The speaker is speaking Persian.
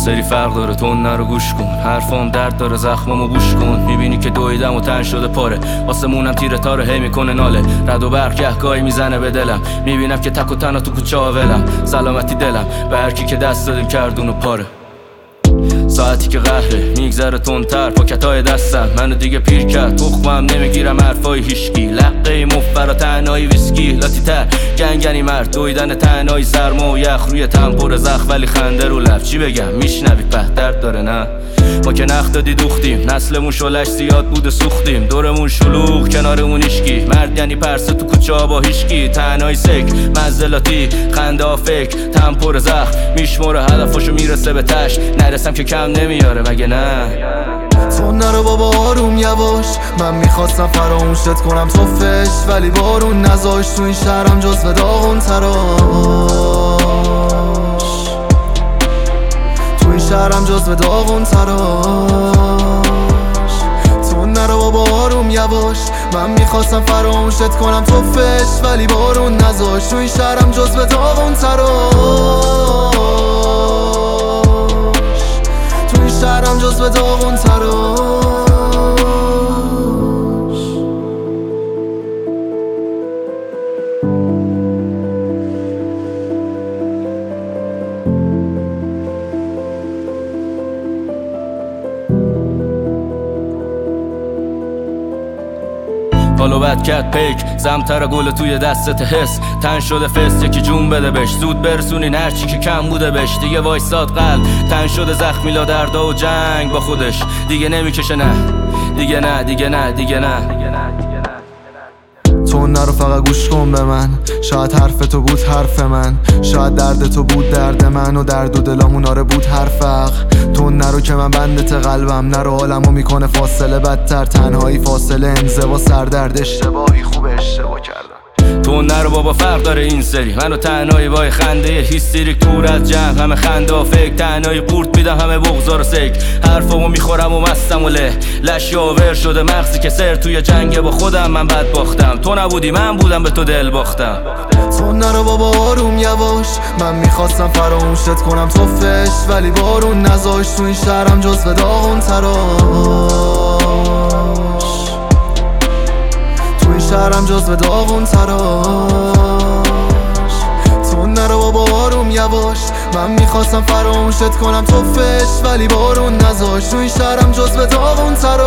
سری فرق داره، تون نرو گوش کن. حرفام درد داره، زخمامو بوش کن. میبینی که دویدم و تن شده پاره، آسمونم تیره تاره هی میکنه ناله. رد و برق گهگاهی میزنه به دلم، میبینم که تک و تنها تو کوچه ولم. سلامتی دلم به هر کی که دست دادیم کردونو پاره. ساعتی که قهره میگذره تندتر، پاکتای دستم منو دیگه پیر کرد. تخمم نمیگیرم حرفای هیشکی، لقه مفبر و تنهایی ویسکی. لاتی تر گنگنی مرد، دویدن تنهایی سرما و یخ روی تن پر زخم ولی خنده رو لب. چی بگم میشنوی په درد داره نه؟ ما که نخ دادی دوختیم، نسلمون شلش زیاد بوده سوختیم. دورمون شلوغ کنارمون ایشکی، مرد یعنی پرسه تو کوچه ها با هیشکی. تنهایی سک منزلاتی خنده ها فکر، تن پر زخم میشموره هدفاشو میرسه به تش. نرسم که کم نمیاره مگه نه؟ تو نرو بابا آروم یواش، من میخواستم فراموشت کنم توفش، ولی بارون نذاش. تو این شهرم جزو داغون تراش، تو این شهرم جزو داغون تراش. تو نرو بابا آروم یواش، من میخواستم فراموشت کنم توفش، ولی بارون نذاش. تو این شهرم جزو داغون تراش، تو این شهرم جزو داغون تراش. حالو بد کرد پیک، زمتر گل توی دستت حس. تن شده فست یکی جون بده بش، زود برسونین هرچی که کم بوده بش. دیگه وایساد قلب تن شده زخمی لا دردا و جنگ با خودش. دیگه نمیکشه نه، دیگه نه، دیگه نه، دیگه نه. تو نرو فقط گوش کن به من، شاید حرف تو بود حرف من، شاید درد تو بود درد من، و درد و دلامون آره بود هر فرق. تو نرو که من بندت قلبم، نرو حالمو میکنه فاصله بدتر. تنهایی فاصله انزوا سردرد، اشتباهی خوب اشتباه کردم. تو نرو بابا فرق داره این سری، منو تنهایی با خنده هیستریک دور از جمع. همه خنده و فکر، تنهایی قورت میدم همه بغضا رو سک. حرفامو میخورم و مستم و لش یاور شده مغزی که سر توی جنگ با خودم. من بد باختم، تو نبودی من بودم به تو دل باختم. تو نرو بابا آروم یواش، من میخواستم فراموشت کنم توفش، ولی بارون نذاش. تو این شهرم جزو داغون تراش، تو این شهرم جزو داغون تراش. تو نرو بابا آروم یواش، من میخواستم فراموشت کنم توفش، ولی بارون نذاش. تو این شهرم جزو داغون تراش.